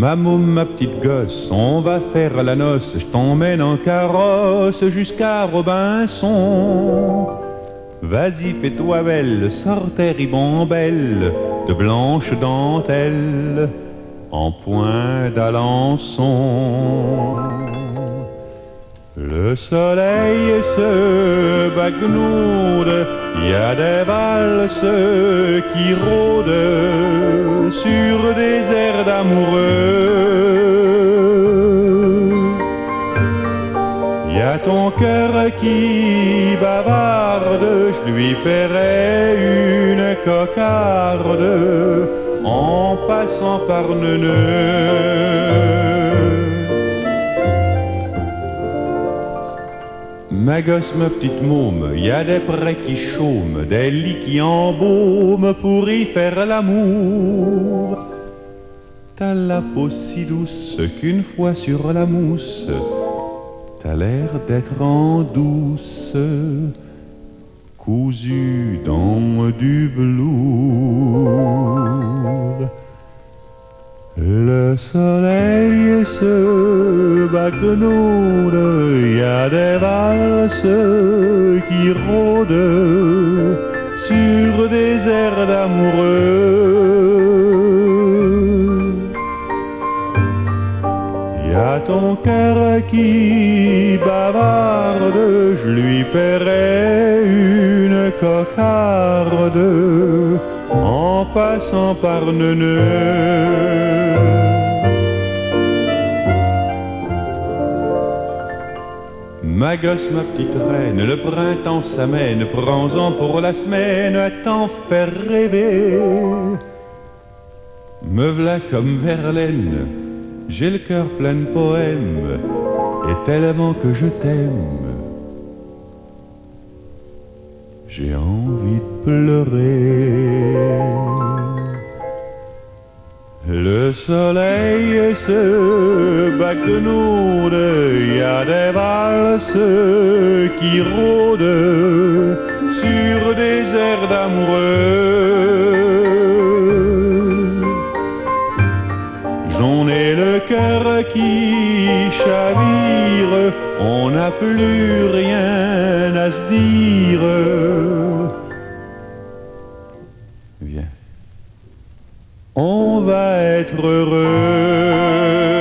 Ma môme, ma petite gosse, on va faire la noce, je t'emmène en carrosse jusqu'à Robinson. Vas-y, fais-toi belle, sors tes ribambelles de blanche dentelle en point d'Alençon. Le soleil se bagnoude, il y a des valses qui rôdent sur des airs d'amoureux. Il y a ton cœur qui bavarde, je lui paierai une cocarde en passant par Neuneu. Ma gosse, ma petite môme, y a des prés qui chôment, des lits qui embaument pour y faire l'amour. T'as la peau si douce qu'une fois sur la mousse, t'as l'air d'être en douce, cousu dans du velours. Le soleil se bagnoude, y a des valses qui rôdent sur des airs d'amoureux. Y a ton cœur qui bavarde, je lui paierai une cocarde en passant par Neuneu. Ma gosse, ma petite reine, le printemps s'amène, prends-en pour la semaine à t'en faire rêver. Me v'là comme Verlaine, j'ai le cœur plein de poèmes, et tellement que je t'aime, j'ai envie de pleurer. Le soleil se bagnoude, y a des valses qui rôdent sur des airs d'amoureux. J'en ai le cœur qui chavire, on n'a plus rien à se dire. Viens, on va être heureux.